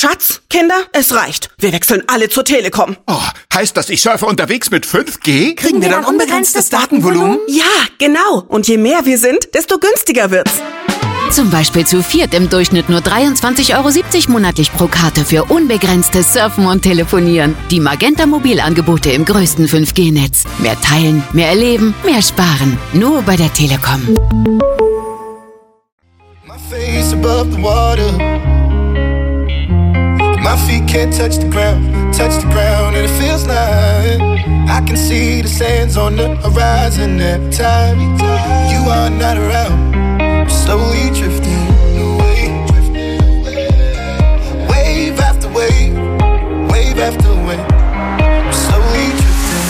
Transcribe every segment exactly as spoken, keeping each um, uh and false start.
Schatz, Kinder, es reicht. Wir wechseln alle zur Telekom. Oh, heißt das, ich surfe unterwegs mit fünf G? Kriegen wir dann unbegrenztes Datenvolumen? Ja, genau. Und je mehr wir sind, desto günstiger wird's. Zum Beispiel zu viert im Durchschnitt nur dreiundzwanzig Euro siebzig monatlich pro Karte für unbegrenztes Surfen und Telefonieren. Die Magenta Mobilangebote im größten fünf G Netz. Mehr teilen, mehr erleben, mehr sparen. Nur bei der Telekom. My face above the water. My feet can't touch the ground, touch the ground, and it feels like I can see the sands on the horizon every time you are not around. I'm slowly drifting away, wave after wave, wave after wave. I'm slowly drifting,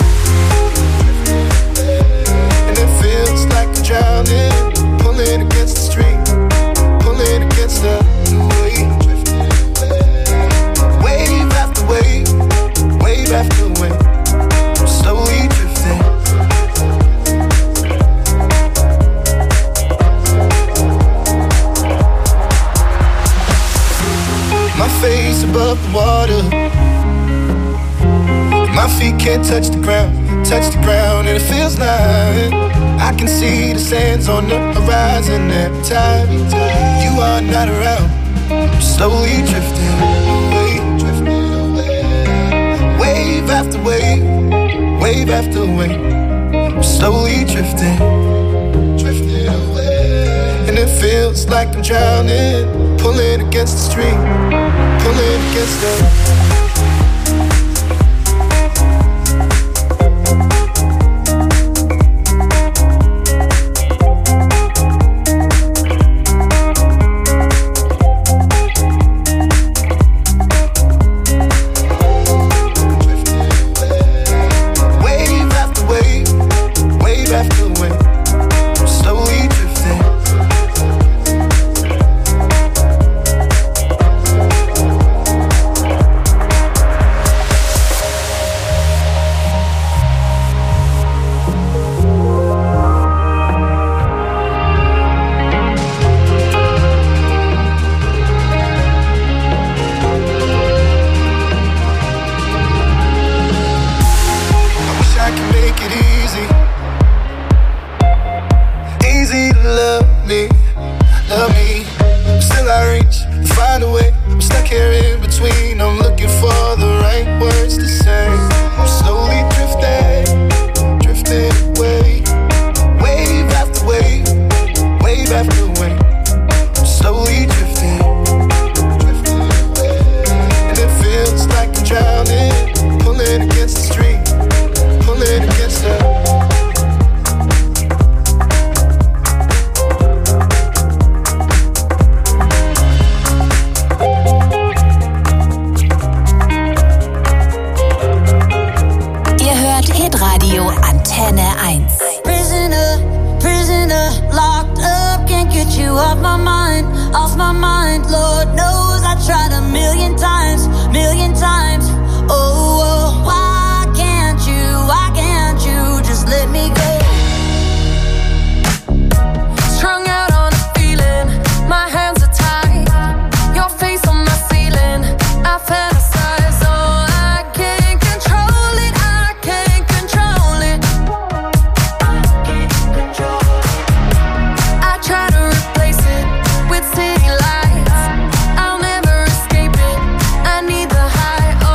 and it feels like I'm drowning, pulling against the stream, pulling against the wave. Wave after wave, wave after wave, I'm slowly drifting. My face above the water, my feet can't touch the ground, touch the ground, and it feels like I can see the sands on the horizon every time you are not around. I'm slowly drifting away, drifting away. Wave after wave, wave after wave. I'm slowly drifting, drifting away. And it feels like I'm drowning, pulling against the stream, pulling against the. City lights, I'll never escape it. I need the high.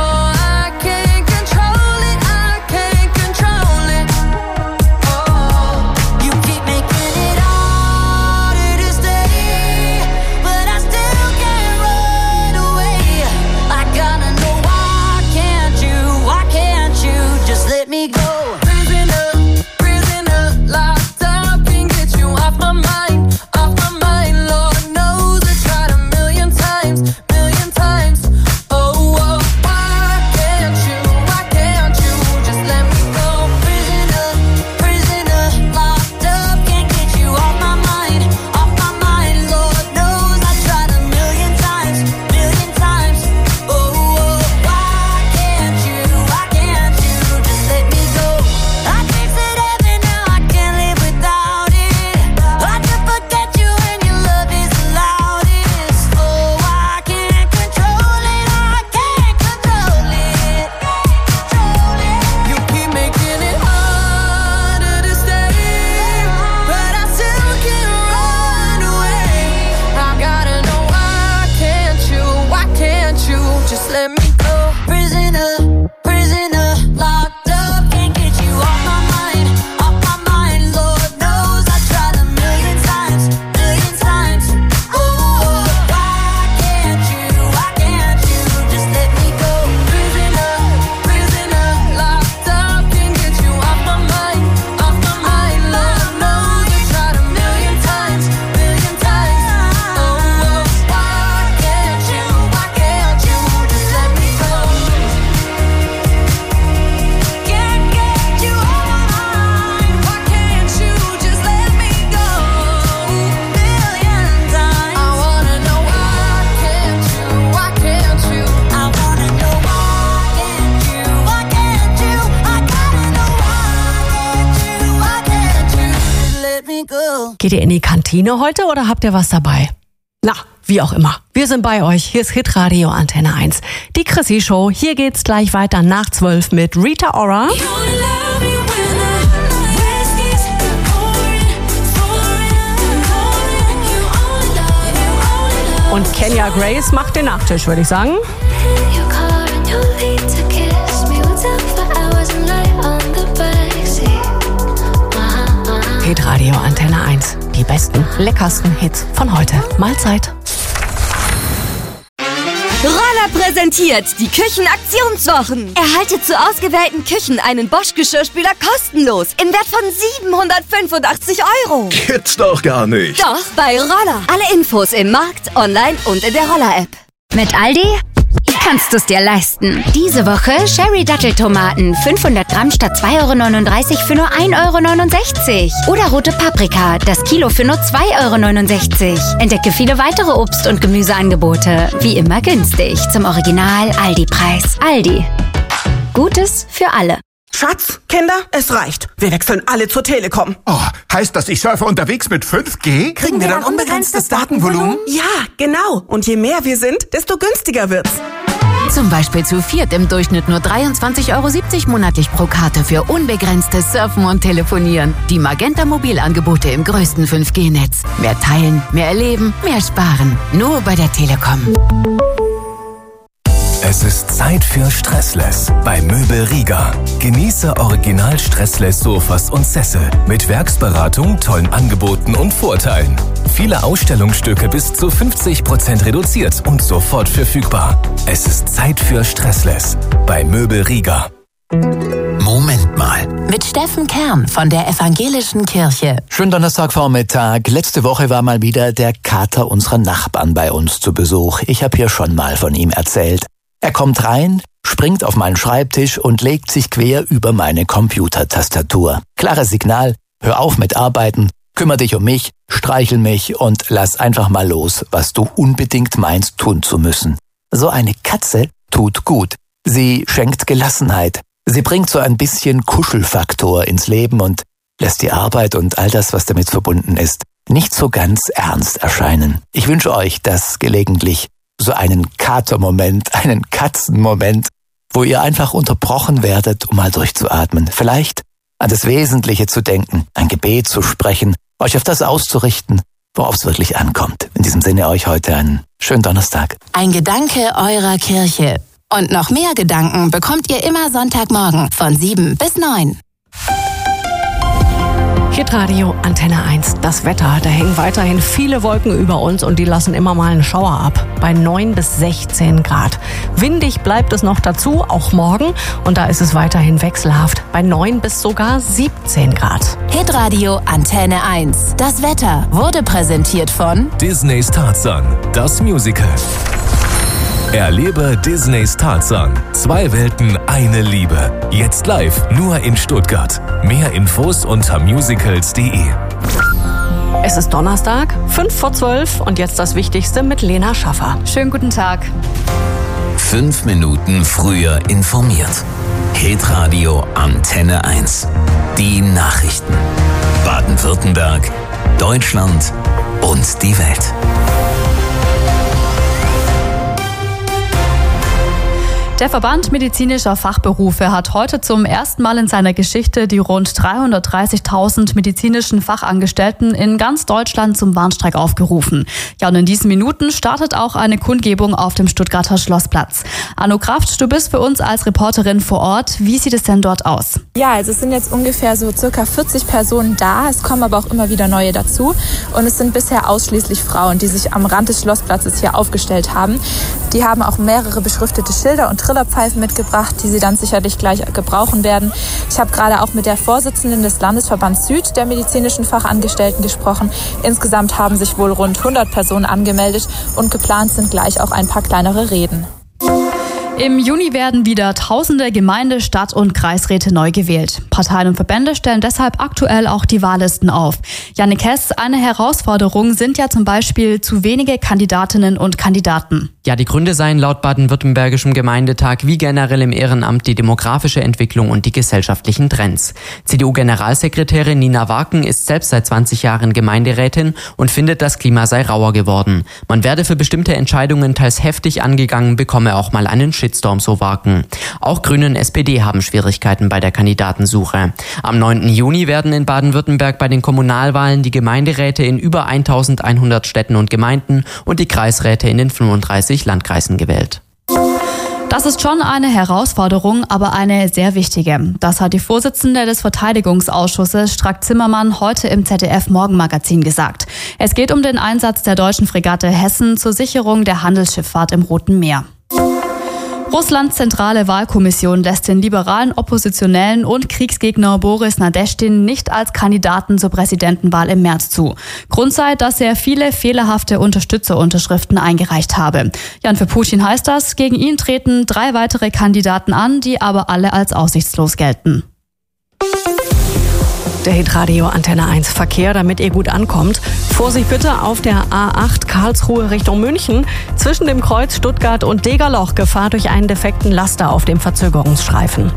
Geht ihr in die Kantine heute oder habt ihr was dabei? Na, wie auch immer. Wir sind bei euch. Hier ist Hitradio Antenne eins. Die Chrissy Show. Hier geht's gleich weiter nach zwölf mit Rita Ora. Und Kenya Grace macht den Nachtisch, würde ich sagen. Hitradio Antenne eins. Die besten, leckersten Hits von heute. Mahlzeit. Roller präsentiert die Küchenaktionswochen. Erhalte zu ausgewählten Küchen einen Bosch-Geschirrspüler kostenlos im Wert von siebenhundertfünfundachtzig Euro. Gibt's doch gar nicht. Doch, bei Roller. Alle Infos im Markt, online und in der Roller-App. Mit Aldi kannst du es dir leisten. Diese Woche Sherry-Datteltomaten fünfhundert Gramm statt zwei Euro neununddreißig für nur ein Euro neunundsechzig. Oder rote Paprika, das Kilo für nur zwei Euro neunundsechzig. Entdecke viele weitere Obst- und Gemüseangebote. Wie immer günstig. Zum Original Aldi-Preis. Aldi. Gutes für alle. Schatz, Kinder, es reicht. Wir wechseln alle zur Telekom. Oh, heißt das, ich surfe unterwegs mit fünf G? Kriegen wir dann unbegrenztes Datenvolumen? Ja, genau. Und je mehr wir sind, desto günstiger wird's. Zum Beispiel zu viert im Durchschnitt nur dreiundzwanzig Euro siebzig monatlich pro Karte für unbegrenztes Surfen und Telefonieren. Die Magenta Mobilangebote im größten fünf G Netz. Mehr teilen, mehr erleben, mehr sparen. Nur bei der Telekom. Es ist Zeit für Stressless bei Möbel Rieger. Genieße original Stressless Sofas und Sessel mit Werksberatung, tollen Angeboten und Vorteilen. Viele Ausstellungsstücke bis zu fünfzig Prozent reduziert und sofort verfügbar. Es ist Zeit für Stressless bei Möbel Rieger. Moment mal. Mit Steffen Kern von der Evangelischen Kirche. Schönen Donnerstagvormittag. Letzte Woche war mal wieder der Kater unserer Nachbarn bei uns zu Besuch. Ich habe hier schon mal von ihm erzählt. Er kommt rein, springt auf meinen Schreibtisch und legt sich quer über meine Computertastatur. Klares Signal, hör auf mit Arbeiten, kümmere dich um mich, streichel mich und lass einfach mal los, was du unbedingt meinst tun zu müssen. So eine Katze tut gut. Sie schenkt Gelassenheit. Sie bringt so ein bisschen Kuschelfaktor ins Leben und lässt die Arbeit und all das, was damit verbunden ist, nicht so ganz ernst erscheinen. Ich wünsche euch, dass gelegentlich so einen Katermoment, einen Katzenmoment, wo ihr einfach unterbrochen werdet, um mal durchzuatmen. Vielleicht an das Wesentliche zu denken, ein Gebet zu sprechen, euch auf das auszurichten, worauf es wirklich ankommt. In diesem Sinne euch heute einen schönen Donnerstag. Ein Gedanke eurer Kirche. Und noch mehr Gedanken bekommt ihr immer Sonntagmorgen von sieben bis neun. Hitradio Antenne eins. Das Wetter, da hängen weiterhin viele Wolken über uns und die lassen immer mal einen Schauer ab. Bei neun bis sechzehn Grad. Windig bleibt es noch dazu, auch morgen. Und da ist es weiterhin wechselhaft. Bei neun bis sogar siebzehn Grad. Hitradio Antenne eins. Das Wetter wurde präsentiert von Disneys Tarzan, das Musical. Erlebe Disneys Tarzan. Zwei Welten, eine Liebe. Jetzt live, nur in Stuttgart. Mehr Infos unter musicals punkt de. Es ist Donnerstag, fünf vor zwölf und jetzt das Wichtigste mit Lena Schaffer. Schönen guten Tag. Fünf Minuten früher informiert. Hitradio Antenne eins. Die Nachrichten. Baden-Württemberg, Deutschland und die Welt. Der Verband medizinischer Fachberufe hat heute zum ersten Mal in seiner Geschichte die rund dreihundertdreißigtausend medizinischen Fachangestellten in ganz Deutschland zum Warnstreik aufgerufen. Ja, und in diesen Minuten startet auch eine Kundgebung auf dem Stuttgarter Schlossplatz. Anno Kraft, du bist für uns als Reporterin vor Ort. Wie sieht es denn dort aus? Ja, also es sind jetzt ungefähr so circa vierzig Personen da. Es kommen aber auch immer wieder neue dazu. Und es sind bisher ausschließlich Frauen, die sich am Rand des Schlossplatzes hier aufgestellt haben. Die haben auch mehrere beschriftete Schilder und Trillerpfeifen mitgebracht, die sie dann sicherlich gleich gebrauchen werden. Ich habe gerade auch mit der Vorsitzenden des Landesverbands Süd der medizinischen Fachangestellten gesprochen. Insgesamt haben sich wohl rund hundert Personen angemeldet und geplant sind gleich auch ein paar kleinere Reden. Im Juni werden wieder tausende Gemeinde-, Stadt- und Kreisräte neu gewählt. Parteien und Verbände stellen deshalb aktuell auch die Wahllisten auf. Jannik Hess, eine Herausforderung sind ja zum Beispiel zu wenige Kandidatinnen und Kandidaten. Ja, die Gründe seien laut baden-württembergischem Gemeindetag wie generell im Ehrenamt die demografische Entwicklung und die gesellschaftlichen Trends. C D U-Generalsekretärin Nina Warken ist selbst seit zwanzig Jahren Gemeinderätin und findet, das Klima sei rauer geworden. Man werde für bestimmte Entscheidungen teils heftig angegangen, bekomme auch mal einen Shitstorm, so Warken. Auch Grüne und S P D haben Schwierigkeiten bei der Kandidatensuche. Am neunten Juni werden in Baden-Württemberg bei den Kommunalwahlen die Gemeinderäte in über eintausendeinhundert Städten und Gemeinden und die Kreisräte in den fünfunddreißig Landkreisen gewählt. Das ist schon eine Herausforderung, aber eine sehr wichtige. Das hat die Vorsitzende des Verteidigungsausschusses, Strack-Zimmermann, heute im Z D F-Morgenmagazin gesagt. Es geht um den Einsatz der deutschen Fregatte Hessen zur Sicherung der Handelsschifffahrt im Roten Meer. Russlands zentrale Wahlkommission lässt den liberalen Oppositionellen und Kriegsgegner Boris Nadeschdin nicht als Kandidaten zur Präsidentenwahl im März zu. Grund sei, dass er viele fehlerhafte Unterstützerunterschriften eingereicht habe. Ja, und für Putin heißt das, gegen ihn treten drei weitere Kandidaten an, die aber alle als aussichtslos gelten. Der Hitradio Antenne eins Verkehr, damit ihr gut ankommt. Vorsicht bitte auf der A acht Karlsruhe Richtung München. Zwischen dem Kreuz Stuttgart und Degerloch Gefahr durch einen defekten Laster auf dem Verzögerungsstreifen.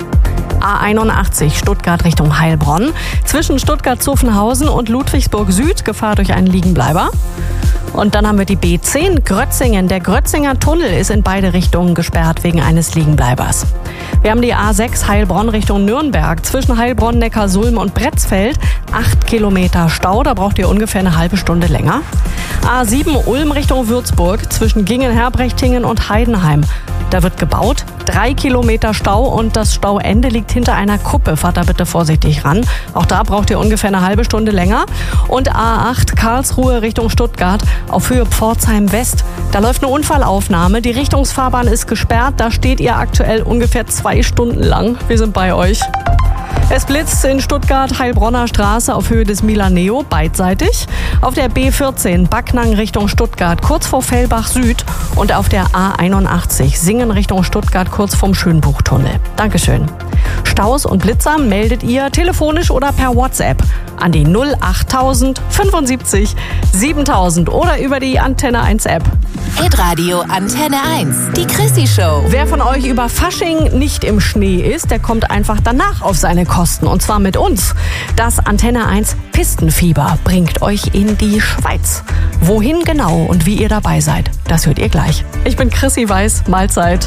A einundachtzig Stuttgart Richtung Heilbronn. Zwischen Stuttgart-Zuffenhausen und Ludwigsburg Süd Gefahr durch einen Liegenbleiber. Und dann haben wir die B zehn Grötzingen. Der Grötzinger Tunnel ist in beide Richtungen gesperrt wegen eines Liegenbleibers. Wir haben die A sechs Heilbronn Richtung Nürnberg. Zwischen Heilbronn, Neckarsulm und Bretzfeld acht Kilometer Stau. Da braucht ihr ungefähr eine halbe Stunde länger. A sieben Ulm Richtung Würzburg. Zwischen Gingen-Herbrechtingen und Heidenheim. Da wird gebaut. Drei Kilometer Stau und das Stauende liegt hinter einer Kuppe. Fahrt da bitte vorsichtig ran. Auch da braucht ihr ungefähr eine halbe Stunde länger. Und A acht Karlsruhe Richtung Stuttgart auf Höhe Pforzheim West. Da läuft eine Unfallaufnahme. Die Richtungsfahrbahn ist gesperrt. Da steht ihr aktuell ungefähr zwei Stunden lang. Wir sind bei euch. Es blitzt in Stuttgart, Heilbronner Straße auf Höhe des Milaneo, beidseitig. Auf der B vierzehn Backnang Richtung Stuttgart, kurz vor Fellbach Süd. Und auf der A einundachtzig Singen Richtung Stuttgart, kurz vorm Schönbuchtunnel. Dankeschön. Staus und Blitzer meldet ihr telefonisch oder per WhatsApp an die null achttausend fünfundsiebzig siebentausend oder über die Antenne eins App. Hitradio Antenne eins, die Chrissy Show. Wer von euch über Fasching nicht im Schnee ist, der kommt einfach danach auf seine Kosten. Und zwar mit uns. Das Antenne eins Pistenfieber bringt euch in die Schweiz. Wohin genau und wie ihr dabei seid, das hört ihr gleich. Ich bin Chrissy Weiß, Mahlzeit.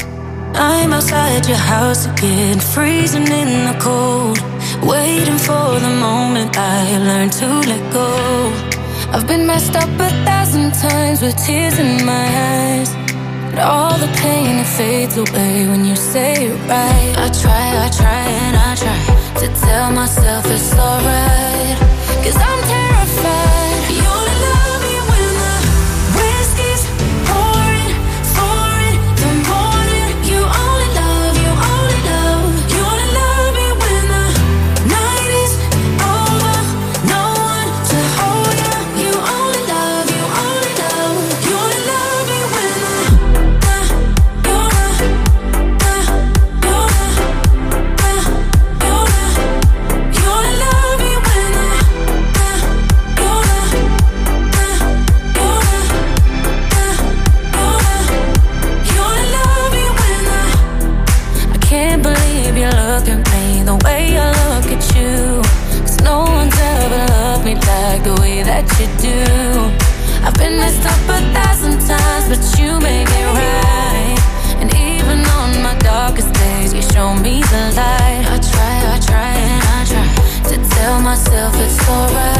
I'm outside your house again, freezing in the cold, waiting for the moment I learn to let go. I've been messed up a thousand times with tears in my eyes, but all the pain, it fades away when you say it right. I try, I try and I try to tell myself it's alright, 'cause I'm terrified. You only love me when the whiskey's pouring, pouring the morning. You only love, you only love, you only love me when the night is over. No one to hold you. You only love, you only love, you only love me when the uh, you're the uh, you're the uh, you're the you only love me when the uh, you're the uh, you're the uh, you're the you only love me when the I can't believe you look at me the way I look at you, 'cause no one's ever loved me like the way that you do. I've been messed up a thousand times, but you make it right. And even on my darkest days, you show me the light. I try, I try and I try to tell myself it's alright.